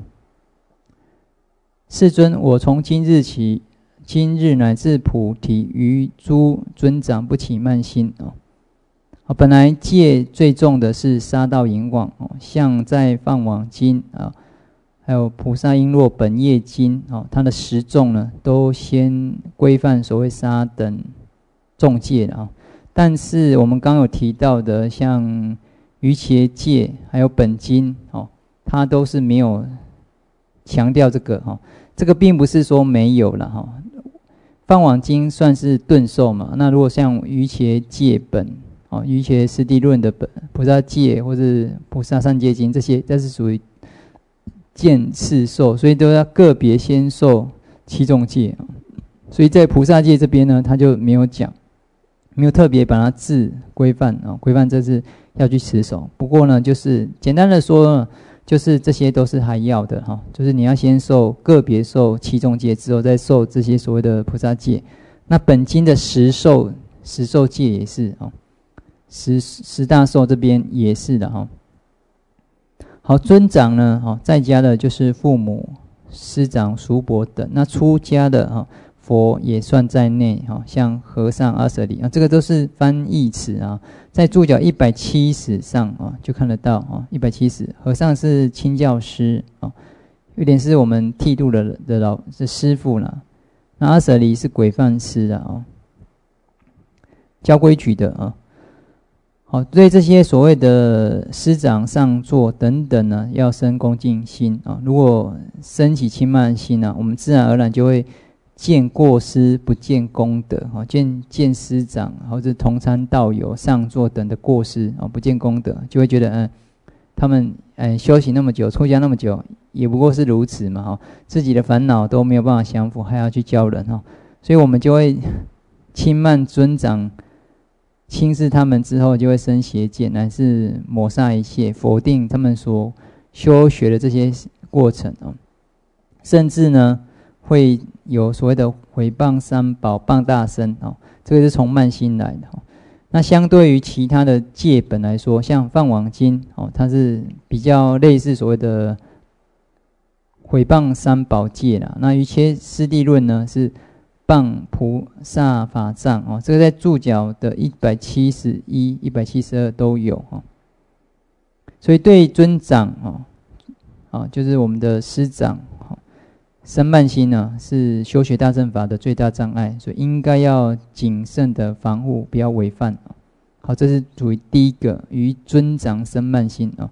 世尊，我从今日起，今日乃至菩提，于诸尊长不起慢心啊。啊，本来戒最重的是杀盗淫妄哦，像在放网经啊。还有菩萨璎珞本业经哦，它的十重呢，都先规范所谓杀等重戒啊。但是我们刚有提到的，像瑜伽戒还有本经哦，它都是没有强调这个哈。这个并不是说没有了哈。放网经算是顿受嘛，那如果像瑜伽戒本哦，瑜伽师地论的本、菩萨戒或是菩萨三戒经这些，这是属于渐次受，所以都要个别先受七重戒。所以在菩萨戒这边呢，他就没有讲，没有特别把它字规范啊，规范这是要去持守。不过呢，就是简单的说呢，就是这些都是还要的哈，就是你要先受个别受七重戒之后，再受这些所谓的菩萨戒。那本经的十受十受戒也是啊，十十大受这边也是的哈。好，尊长呢？哦，在家的就是父母、师长、叔伯等。那出家的哈，佛也算在内哈，像和尚、阿舍利啊，这个都是翻译词啊。在注脚一百七十上啊，就看得到啊，一百七十和尚是亲教师啊，有点是我们剃度的的老的师傅啦。那阿舍利是规范师啊，教规矩的啊。好，对这些所谓的师长上座等等呢，要生恭敬心啊。如果生起轻慢心呢、啊，我们自然而然就会见过失，不见功德啊。见见师长或者同参道友上座等的过失啊，不见功德，就会觉得嗯，他们嗯修行那么久，出家那么久，也不过是如此嘛哈。自己的烦恼都没有办法降服，还要去教人哈，所以我们就会轻慢尊长。轻视他们之后，就会生邪见，乃至抹煞一切，否定他们所修学的这些过程哦。甚至呢，会有所谓的毁谤三宝、谤大僧哦，这个是从慢心来的哦。那相对于其他的戒本来说，像放网经哦，它是比较类似所谓的毁谤三宝戒啦。那瑜伽师地论呢是谤菩萨法藏哦，这个在注脚的一百七十一、一百七十二都有哦。所以对尊长哦，啊，就是我们的师长哦，生慢心呢是修学大乘法的最大障碍，所以应该要谨慎的防护，不要违犯。好，这是属于第一个于尊长生慢心啊。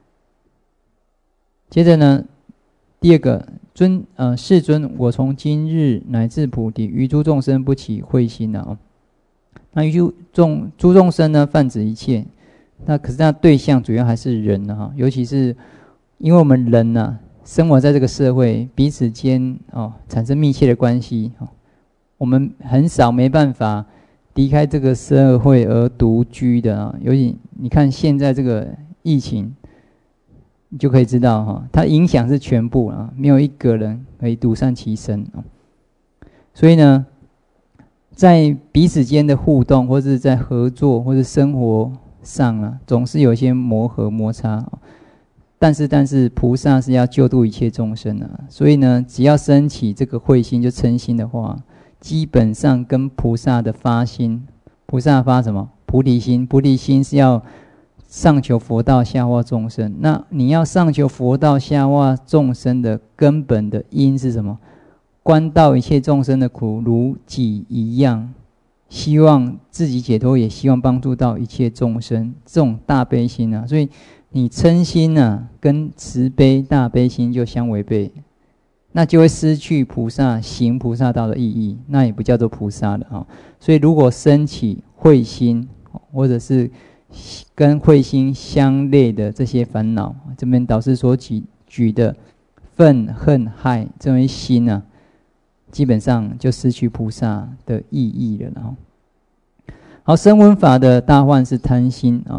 接着呢，第二个。尊呃，世尊，我从今日乃至菩提，于诸众生不起慧心啊。那于诸众诸众生呢，泛指一切。那可是那对象主要还是人呢、啊、尤其是因为我们人呢、啊，生活在这个社会，彼此间哦产生密切的关系哦，我们很少没办法离开这个社会而独居的啊。尤其你看现在这个疫情。你就可以知道哈，它影响是全部啊，没有一个人可以独善其身啊。所以呢，在彼此间的互动，或者在合作，或者生活上啊，总是有一些磨合摩擦。但是，但是菩萨是要救度一切众生啊，所以呢，只要升起这个慧心，就嗔心的话，基本上跟菩萨的发心，菩萨发什么？菩提心，菩提心是要。上求佛道，下化众生。那你要上求佛道，下化众生的根本的因是什么？观到一切众生的苦如己一样，希望自己解脱，也希望帮助到一切众生。这种大悲心啊，所以你嗔心啊，跟慈悲大悲心就相违背，那就会失去菩萨行菩萨道的意义，那也不叫做菩萨了啊。所以如果升起慧心，或者是跟慧心相类的这些烦恼，这边导师所举举的愤恨害这种心啊，基本上就失去菩萨的意义了。然后，好，声闻法的大患是贪心啊，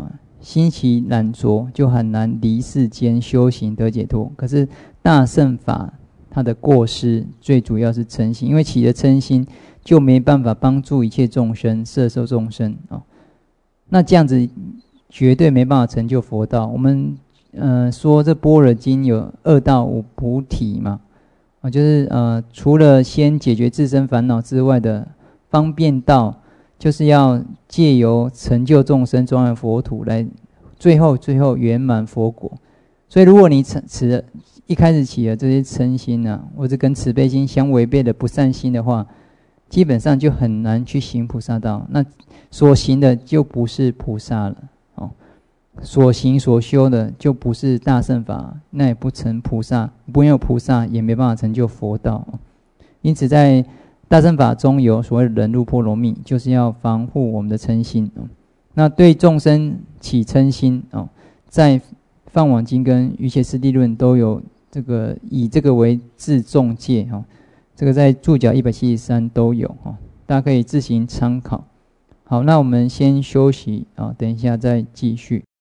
心起懒浊，就很难离世间修行得解脱。可是大乘法它的过失最主要是嗔心，因为起了嗔心，就没办法帮助一切众生摄受众生哦。那这样子绝对没办法成就佛道。我们呃说这般若经有二道五菩提嘛，啊，就是呃除了先解决自身烦恼之外的方便道，就是要借由成就众生庄严佛土来最后最后圆满佛果。所以如果你持一开始起了这些嗔心啊，或者跟慈悲心相违背的不善心的话，基本上就很难去行菩萨道，那所行的就不是菩萨了哦，所行所修的就不是大乘法，那也不成菩萨，不有菩萨也没办法成就佛道。因此在大乘法中有所谓的忍辱波罗蜜，就是要防护我们的嗔心。那对众生起嗔心哦，在放网经跟瑜伽师地论都有这个以这个为自重戒哈，这个在注脚一百七十三都有哈，大家可以自行参考。好，那我们先休息啊，等一下再继续。